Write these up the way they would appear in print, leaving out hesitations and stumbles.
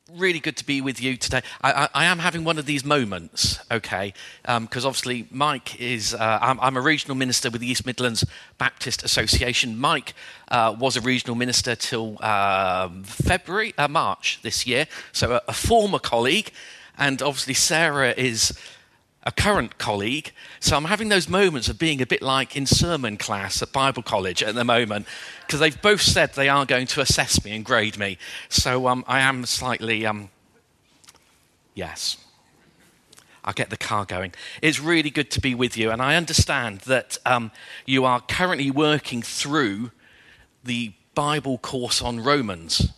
Really good to be with you today. I am having one of these moments, okay, because obviously Mike is, I'm a regional minister with the East Midlands Baptist Association. Mike was a regional minister till March this year, so a former colleague, and obviously Sarah is a current colleague, so I'm having those moments of being a bit like in sermon class at Bible college at the moment, because they've both said they are going to assess me and grade me. So I am slightly, yes, I'll get the car going. It's really good to be with you, and I understand that you are currently working through the Bible course on Romans.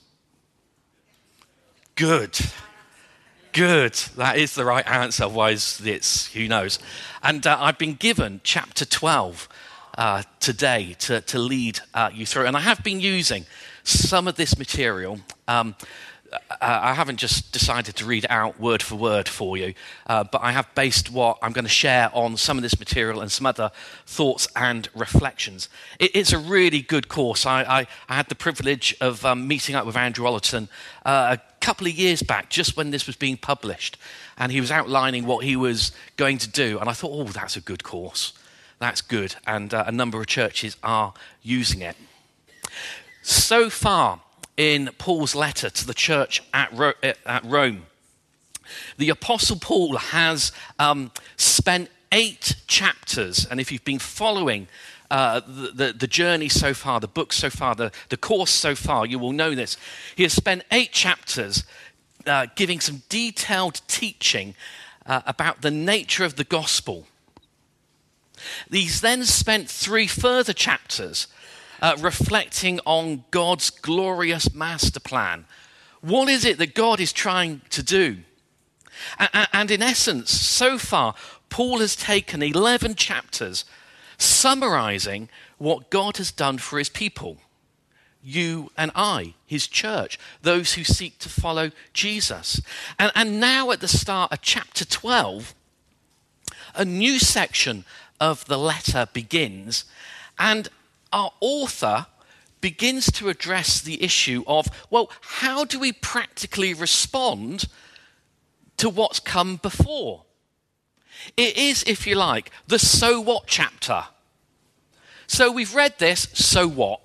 Good. Good, that is the right answer, otherwise it's who knows. And I've been given chapter 12 today to lead you through. And I have been using some of this material. I haven't just decided to read it out word for word for you, but I have based what I'm going to share on some of this material and some other thoughts and reflections. It's a really good course. I had the privilege of meeting up with Andrew Ollerton a couple of years back, just when this was being published, and he was outlining what he was going to do, and I thought, oh, that's a good course. That's good, and a number of churches are using it. So far, in Paul's letter to the church at Rome, the Apostle Paul has spent 8 chapters, and if you've been following the journey so far, the book so far, the course so far, you will know this. He has spent 8 chapters giving some detailed teaching about the nature of the gospel. He's then spent 3 further chapters reflecting on God's glorious master plan. What is it that God is trying to do? And in essence, so far, Paul has taken 11 chapters summarizing what God has done for his people, you and I, his church, those who seek to follow Jesus. And now at the start of chapter 12, a new section of the letter begins, and our author begins to address the issue of, well, how do we practically respond to what's come before? It is, if you like, the so what chapter. So we've read this, so what?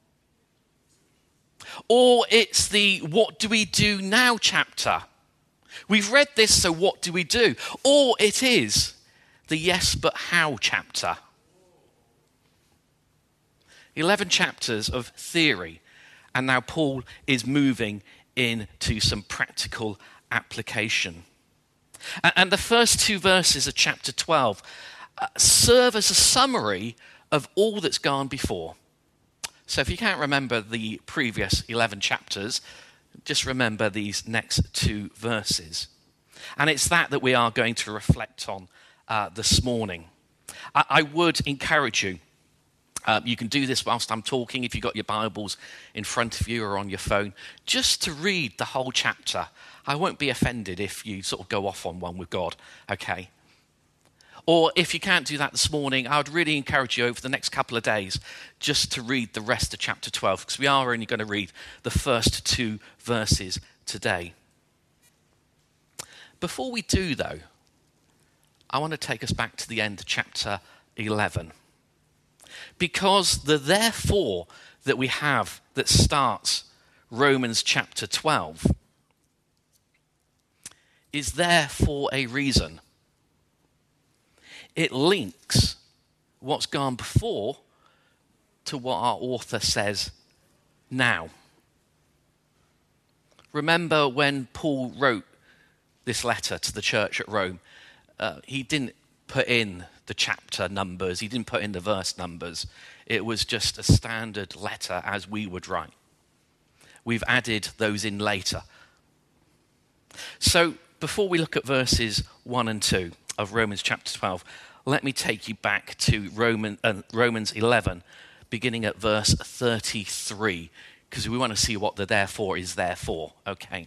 Or it's the what do we do now chapter. We've read this, so what do we do? Or it is the yes but how chapter. 11 chapters of theory, and now Paul is moving into some practical application. And the first 2 verses of chapter 12 serve as a summary of all that's gone before. So if you can't remember the previous 11 chapters, just remember these next 2 verses. And it's that we are going to reflect on this morning. I would encourage you, you can do this whilst I'm talking if you've got your Bibles in front of you or on your phone, just to read the whole chapter. I won't be offended if you sort of go off on one with God, okay? Or if you can't do that this morning, I would really encourage you over the next couple of days just to read the rest of chapter 12, because we are only going to read the first 2 verses today. Before we do, though, I want to take us back to the end of chapter 11. Because the therefore that we have that starts Romans chapter 12 is there for a reason. It links what's gone before to what our author says now. Remember when Paul wrote this letter to the church at Rome, he didn't put in the chapter numbers, he didn't put in the verse numbers. It was just a standard letter as we would write. We've added those in later. So before we look at verses 1 and 2 of Romans chapter 12, let me take you back to Romans 11, beginning at verse 33, because we want to see what the therefore is there for, okay?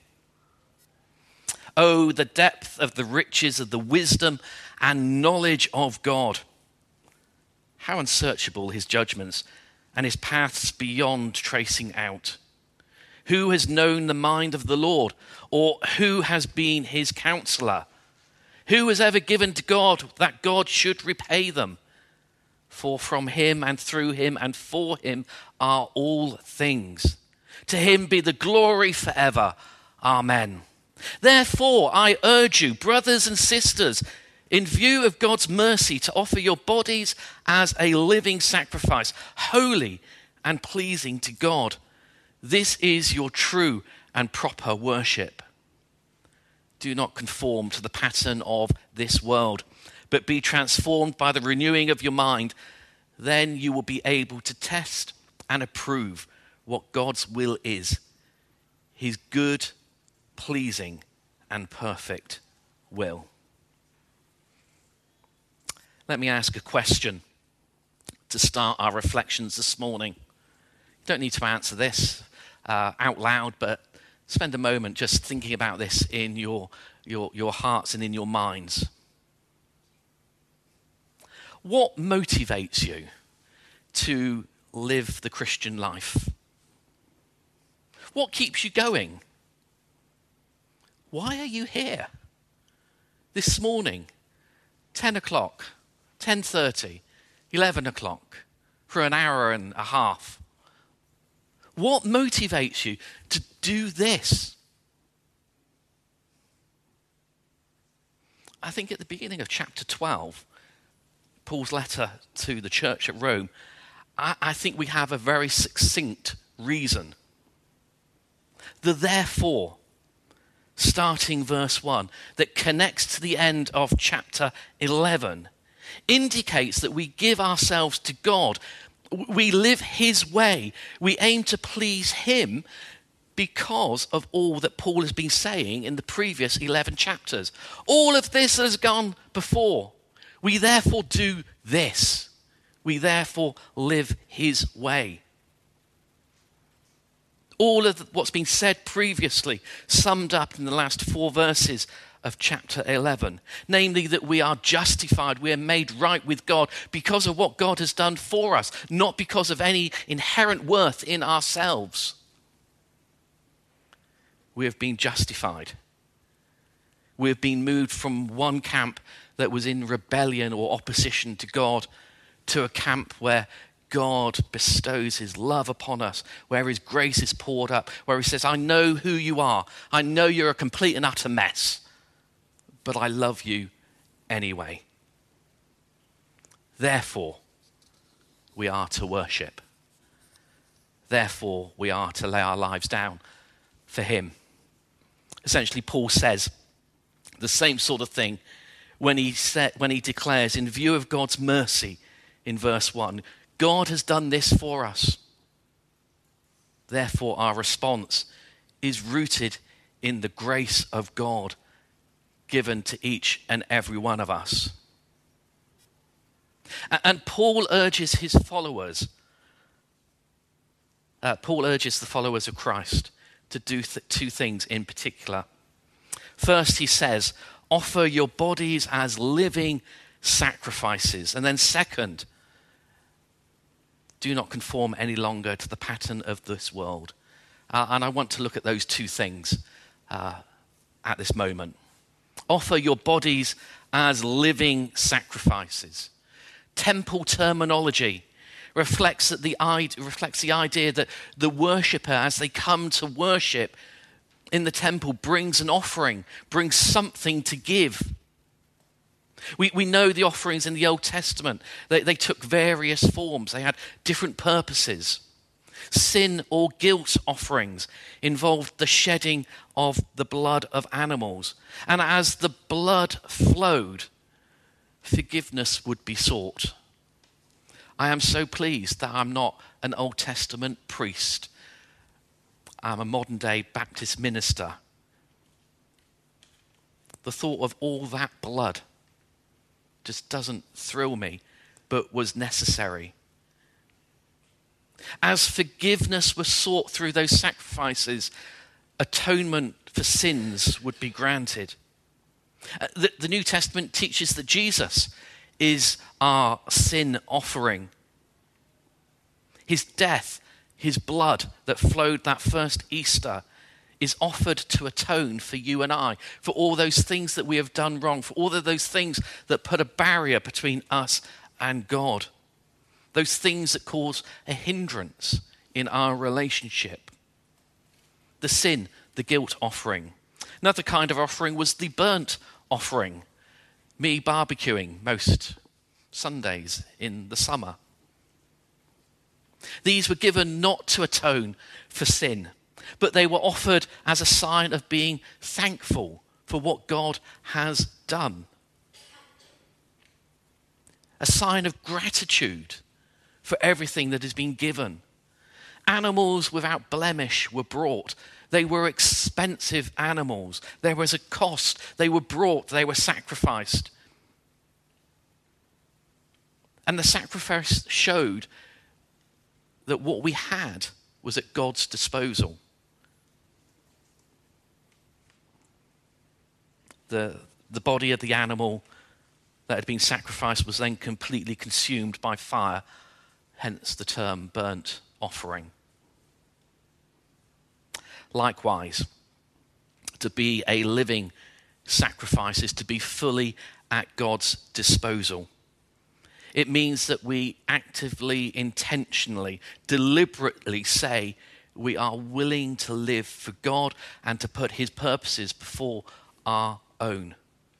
Oh, the depth of the riches of the wisdom and knowledge of God. How unsearchable his judgments and his paths beyond tracing out. Who has known the mind of the Lord? Or who has been his counselor? Who has ever given to God that God should repay them? For from him and through him and for him are all things. To him be the glory forever. Amen. Therefore, I urge you, brothers and sisters, in view of God's mercy, to offer your bodies as a living sacrifice, holy and pleasing to God. This is your true and proper worship. Do not conform to the pattern of this world, but be transformed by the renewing of your mind. Then you will be able to test and approve what God's will is, his good, pleasing, and perfect will. Let me ask a question to start our reflections this morning. You don't need to answer this out loud, but spend a moment just thinking about this in your hearts and in your minds. What motivates you to live the Christian life? What keeps you going? Why are you here this morning, 10 o'clock, 10:30, 11 o'clock, for an hour and a half? What motivates you to do this? I think at the beginning of chapter 12, Paul's letter to the church at Rome, I think we have a very succinct reason. The therefore, starting verse 1, that connects to the end of chapter 11, indicates that we give ourselves to God. We live his way. We aim to please him because of all that Paul has been saying in the previous 11 chapters. All of this has gone before. We therefore do this. We therefore live his way. All of what's been said previously summed up in the last 4 verses of chapter 11, namely that we are justified, we are made right with God because of what God has done for us, not because of any inherent worth in ourselves. We have been justified. We have been moved from one camp that was in rebellion or opposition to God to a camp where God bestows his love upon us, where his grace is poured up, where he says, I know who you are. I know you're a complete and utter mess, but I love you anyway. Therefore, we are to worship. Therefore, we are to lay our lives down for him. Essentially, Paul says the same sort of thing when he declares, in view of God's mercy, in verse 1, God has done this for us. Therefore, our response is rooted in the grace of God given to each and every one of us. And Paul urges his followers, the followers of Christ to do 2 things in particular. First, he says, offer your bodies as living sacrifices. And then second, do not conform any longer to the pattern of this world. And I want to look at those 2 things at this moment. Offer your bodies as living sacrifices. Temple terminology reflects the idea that the worshipper, as they come to worship in the temple, brings an offering, brings something to give. We know the offerings in the Old Testament. They took various forms. They had different purposes. Sin or guilt offerings involved the shedding of the blood of animals. And as the blood flowed, forgiveness would be sought. I am so pleased that I'm not an Old Testament priest. I'm a modern day Baptist minister. The thought of all that blood just doesn't thrill me, but was necessary. As forgiveness was sought through those sacrifices, atonement for sins would be granted. The New Testament teaches that Jesus is our sin offering. His death, his blood that flowed that first Easter is offered to atone for you and I, for all those things that we have done wrong, for all of those things that put a barrier between us and God, those things that cause a hindrance in our relationship. The sin, the guilt offering. Another kind of offering was the burnt offering, me barbecuing most Sundays in the summer. These were given not to atone for sin, but they were offered as a sign of being thankful for what God has done. A sign of gratitude for everything that has been given. Animals without blemish were brought. They were expensive animals. There was a cost. They were brought. They were sacrificed. And the sacrifice showed that what we had was at God's disposal. The body of the animal that had been sacrificed was then completely consumed by fire, hence the term burnt offering. Likewise, to be a living sacrifice is to be fully at God's disposal. It means that we actively, intentionally, deliberately say we are willing to live for God and to put his purposes before our own.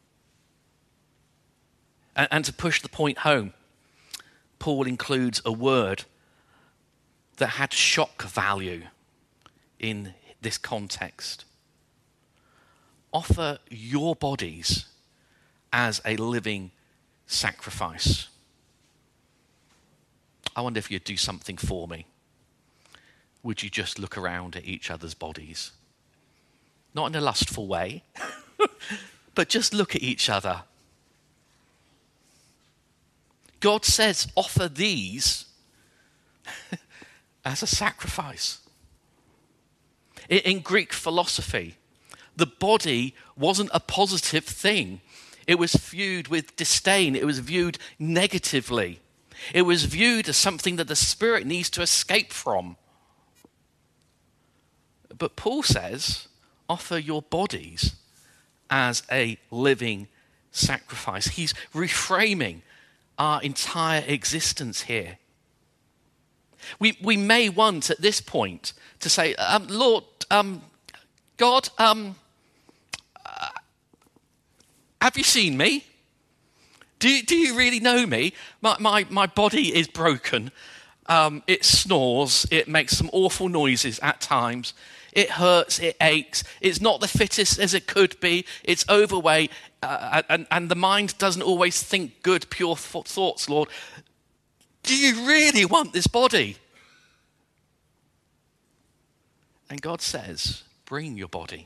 And to push the point home, Paul includes a word that had shock value in this context. Offer your bodies as a living sacrifice. I wonder if you'd do something for me. Would you just look around at each other's bodies? Not in a lustful way, but just look at each other. God says, offer these as a sacrifice. In Greek philosophy, the body wasn't a positive thing. It was viewed with disdain. It was viewed negatively. It was viewed as something that the spirit needs to escape from. But Paul says, offer your bodies as a living sacrifice. He's reframing our entire existence here. We may want at this point to say, Lord, God, have you seen me? Do you really know me? My body is broken. It snores. It makes some awful noises at times. It hurts. It aches. It's not the fittest as it could be. It's overweight. And the mind doesn't always think good, pure thoughts, Lord. Do you really want this body? And God says, bring your body.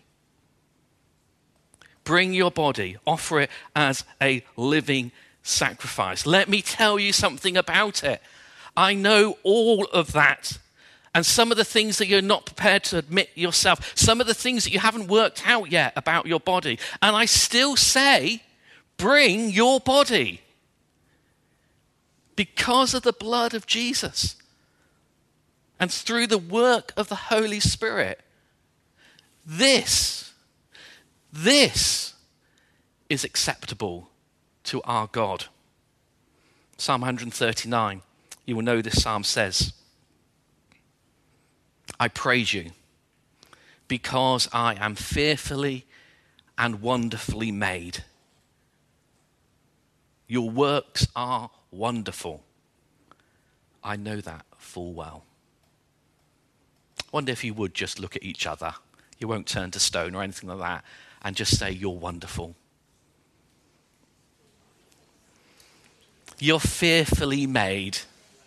Bring your body. Offer it as a living sacrifice. Let me tell you something about it. I know all of that. And some of the things that you're not prepared to admit yourself, some of the things that you haven't worked out yet about your body. And I still say, bring your body. Because of the blood of Jesus. And through the work of the Holy Spirit. This is acceptable to our God. Psalm 139, you will know this psalm says, I praise you because I am fearfully and wonderfully made. Your works are wonderful. I know that full well. I wonder if you would just look at each other. You won't turn to stone or anything like that and just say, you're wonderful. You're fearfully made.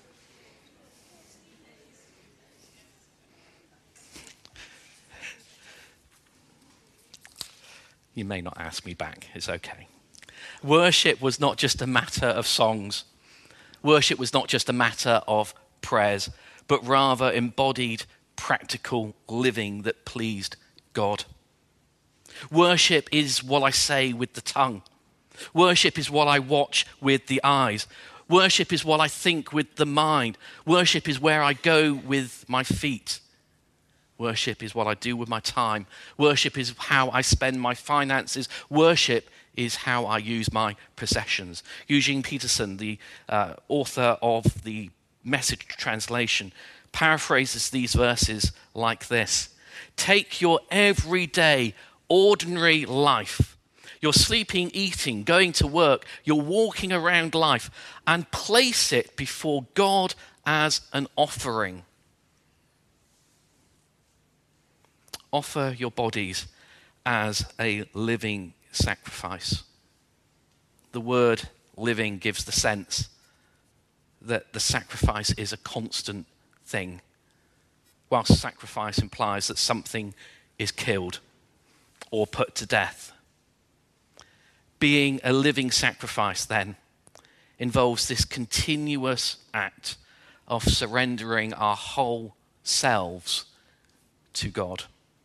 You may not ask me back. It's okay. Worship was not just a matter of songs. Worship was not just a matter of prayers, but rather embodied practical living that pleased God. Worship is what I say with the tongue. Worship is what I watch with the eyes. Worship is what I think with the mind. Worship is where I go with my feet. Worship is what I do with my time. Worship is how I spend my finances. Worship is how I use my possessions. Eugene Peterson, the author of the Message translation, paraphrases these verses like this. Take your everyday, ordinary life, your sleeping, eating, going to work, your walking around life, and place it before God as an offering. Offer your bodies as a living sacrifice. The word living gives the sense that the sacrifice is a constant thing, whilst sacrifice implies that something is killed or put to death. Being a living sacrifice, then, involves this continuous act of surrendering our whole selves to God.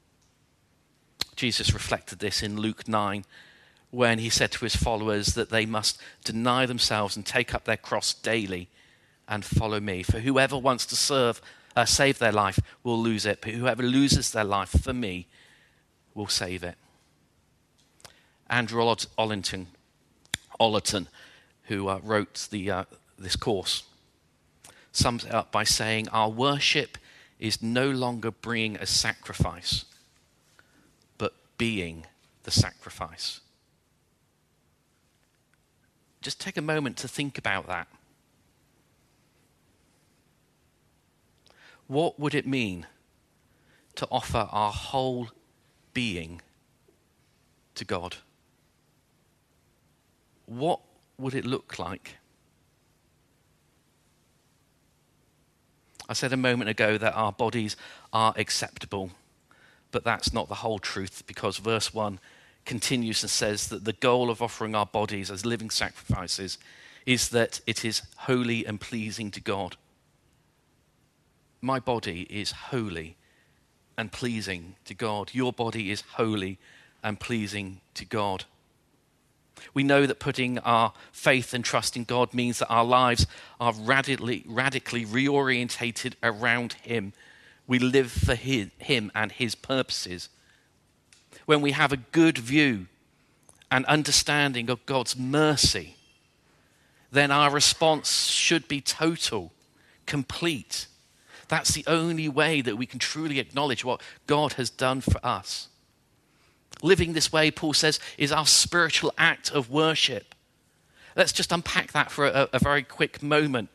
Jesus reflected this in Luke 9 when he said to his followers that they must deny themselves and take up their cross daily and follow me. For whoever wants to save their life will lose it, but whoever loses their life for me will save it. Andrew Ollerton, who wrote this course, sums it up by saying, our worship is no longer bringing a sacrifice, but being the sacrifice. Just take a moment to think about that. What would it mean to offer our whole being to God? What would it look like? I said a moment ago that our bodies are acceptable, but that's not the whole truth, because verse 1 continues and says that the goal of offering our bodies as living sacrifices is that it is holy and pleasing to God. My body is holy and pleasing to God. Your body is holy and pleasing to God. We know that putting our faith and trust in God means that our lives are radically reorientated around Him. We live for Him and His purposes. When we have a good view and understanding of God's mercy, then our response should be total, complete. That's the only way that we can truly acknowledge what God has done for us. Living this way, Paul says, is our spiritual act of worship. Let's just unpack that for a very quick moment.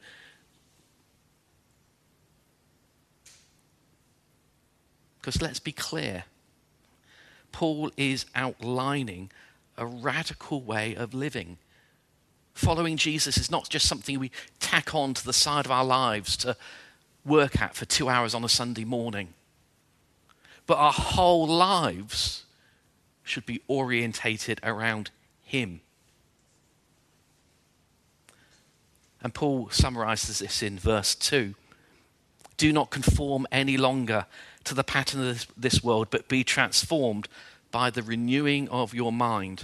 Because let's be clear, Paul is outlining a radical way of living. Following Jesus is not just something we tack on to the side of our lives to work at for 2 hours on a Sunday morning. But our whole lives should be orientated around Him. And Paul summarizes this in verse 2. Do not conform any longer to the pattern of this world, but be transformed by the renewing of your mind.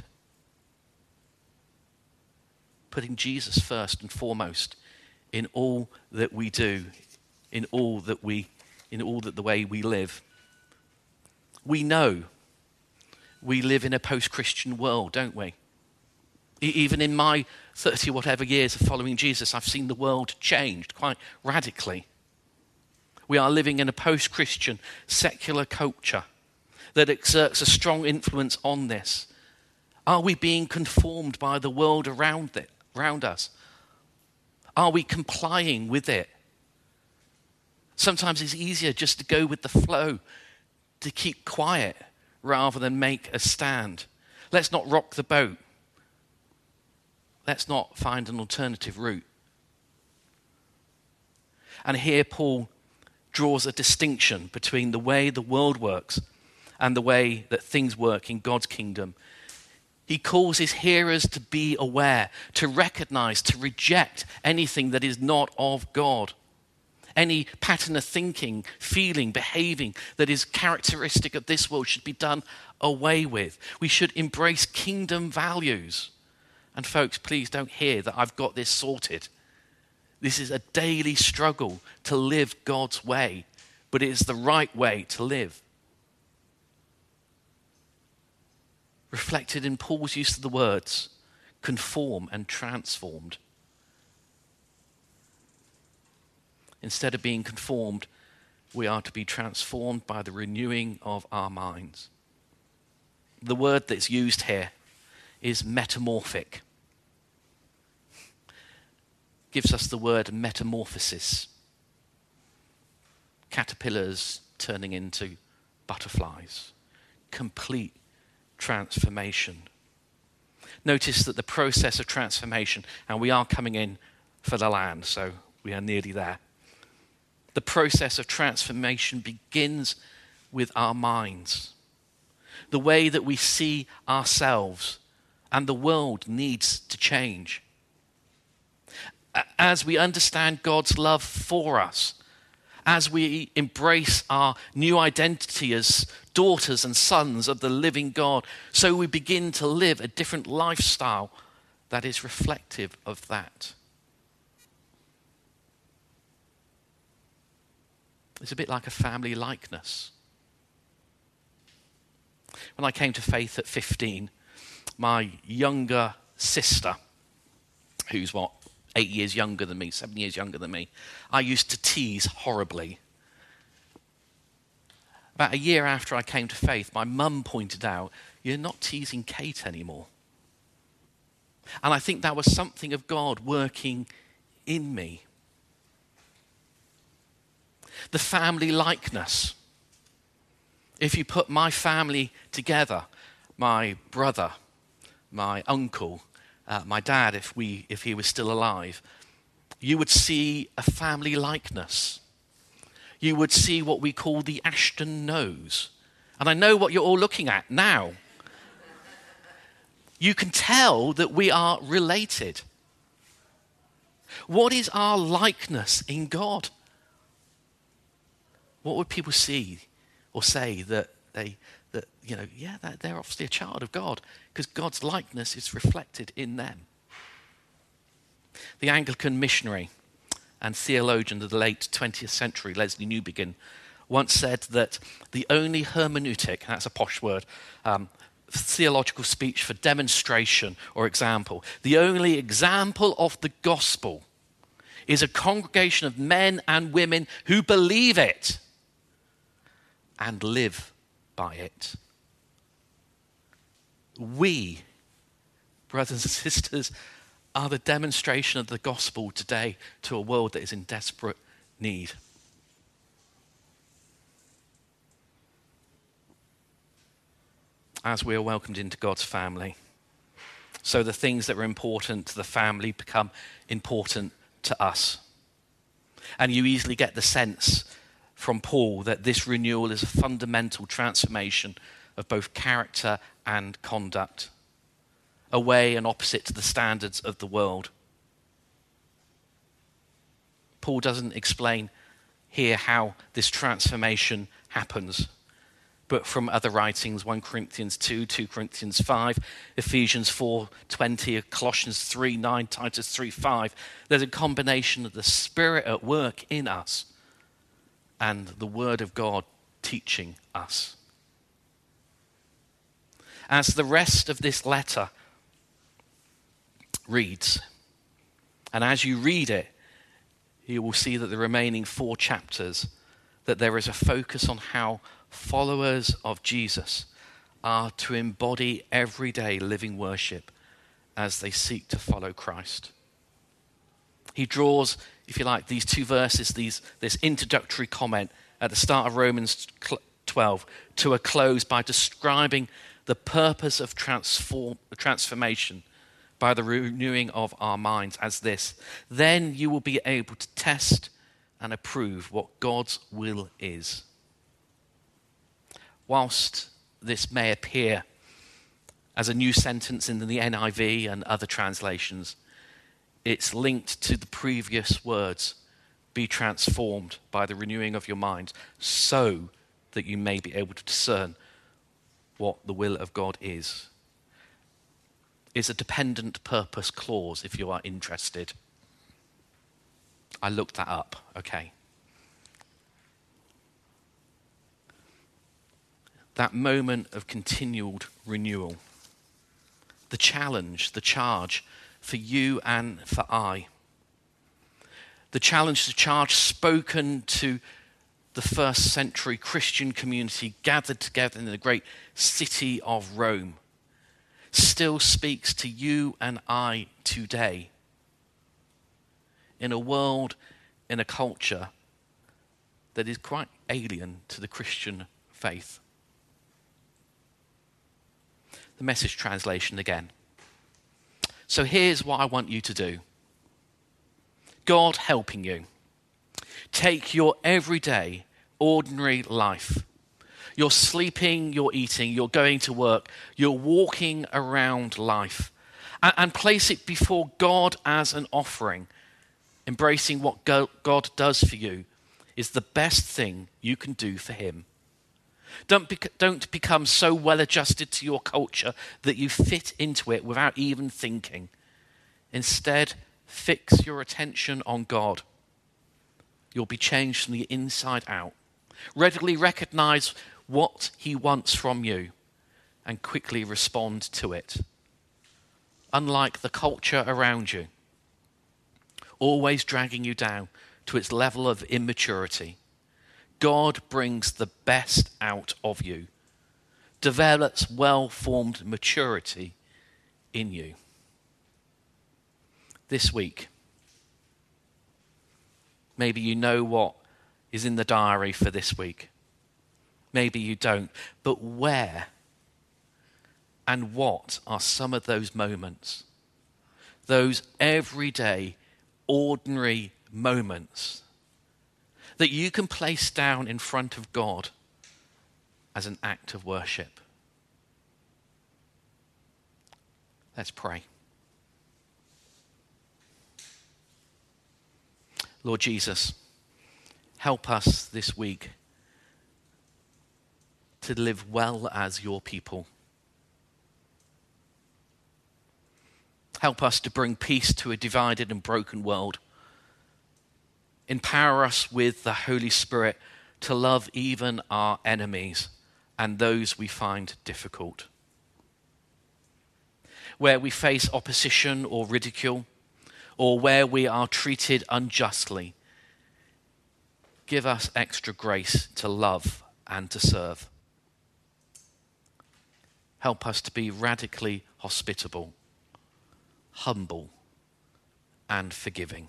Putting Jesus first and foremost in all that we do, in all that the way we live. We know we live in a post-Christian world, don't we? Even in my 30 whatever years of following Jesus, I've seen the world changed quite radically. We are living in a post-Christian secular culture that exerts a strong influence on this. Are we being conformed by the world around us? Are we complying with it? Sometimes it's easier just to go with the flow, to keep quiet rather than make a stand. Let's not rock the boat. Let's not find an alternative route. And here Paul draws a distinction between the way the world works and the way that things work in God's kingdom. He calls his hearers to be aware, to recognize, to reject anything that is not of God. Any pattern of thinking, feeling, behaving that is characteristic of this world should be done away with. We should embrace kingdom values. And folks, please don't hear that I've got this sorted. This is a daily struggle to live God's way, but it is the right way to live. Reflected in Paul's use of the words conform and transformed. Instead of being conformed, we are to be transformed by the renewing of our minds. The word that's used here is metamorphic. Gives us the word metamorphosis. Caterpillars turning into butterflies. Complete transformation. Notice that the process of transformation, and we are coming in for the land, so we are nearly there. The process of transformation begins with our minds. The way that we see ourselves and the world needs to change. As we understand God's love for us, as we embrace our new identity as daughters and sons of the living God, so we begin to live a different lifestyle that is reflective of that. It's a bit like a family likeness. When I came to faith at 15, my younger sister, who's 8 years younger than me, 7 years younger than me, I used to tease horribly. About a year after I came to faith, my mum pointed out, "You're not teasing Kate anymore." And I think that was something of God working in me. The family likeness. If you put my family together, my brother, my uncle, my dad, if he was still alive, you would see a family likeness. You would see what we call the Ashton nose. And I know what you're all looking at now. You can tell that we are related. What is our likeness in God? What would people see or say that they're obviously a child of God, because God's likeness is reflected in them. The Anglican missionary and theologian of the late 20th century, Leslie Newbigin, once said that the only hermeneutic, that's a posh word, theological speech for demonstration or example, the only example of the gospel is a congregation of men and women who believe it and live by it. We, brothers and sisters, are the demonstration of the gospel today to a world that is in desperate need. As we are welcomed into God's family, so the things that are important to the family become important to us. And you easily get the sense from Paul that this renewal is a fundamental transformation of both character and conduct, away and opposite to the standards of the world. Paul doesn't explain here how this transformation happens, but from other writings, 1 Corinthians 2, 2 Corinthians 5, Ephesians 4:20, Colossians 3:9, Titus 3:5, there's a combination of the Spirit at work in us and the Word of God teaching us. As the rest of this letter reads, and as you read it, you will see that the remaining 4 chapters, that there is a focus on how followers of Jesus are to embody everyday living worship as they seek to follow Christ. He draws, if you like, these 2 verses, this introductory comment at the start of Romans 12 to a close by describing the purpose of transformation by the renewing of our minds as this. Then you will be able to test and approve what God's will is. Whilst this may appear as a new sentence in the NIV and other translations, it's linked to the previous words, be transformed by the renewing of your mind, so that you may be able to discern what the will of God is. It's a dependent purpose clause if you are interested. I looked that up, okay. That moment of continued renewal. The challenge, the charge for you and for I. The challenge, the charge spoken to the first century Christian community gathered together in the great city of Rome still speaks to you and I today. In a world, in a culture that is quite alien to the Christian faith. The Message translation again. So here's what I want you to do. God helping you. Take your everyday, ordinary life. You're sleeping, you're eating, you're going to work, you're walking around life, and place it before God as an offering. Embracing what God does for you is the best thing you can do for him. Don't become so well adjusted to your culture that you fit into it without even thinking. Instead, fix your attention on God. You'll be changed from the inside out. Readily recognize what he wants from you and quickly respond to it. Unlike the culture around you, always dragging you down to its level of immaturity, God brings the best out of you, develops well-formed maturity in you. This week, maybe you know what is in the diary for this week. Maybe you don't. But where and what are some of those moments? Those everyday, ordinary moments that you can place down in front of God as an act of worship. Let's pray. Lord Jesus, help us this week to live well as your people. Help us to bring peace to a divided and broken world. Empower us with the Holy Spirit to love even our enemies and those we find difficult. Where we face opposition or ridicule, or where we are treated unjustly, give us extra grace to love and to serve. Help us to be radically hospitable, humble, and forgiving.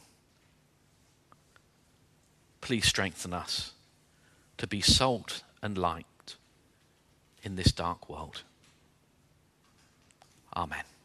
Please strengthen us to be salt and light in this dark world. Amen.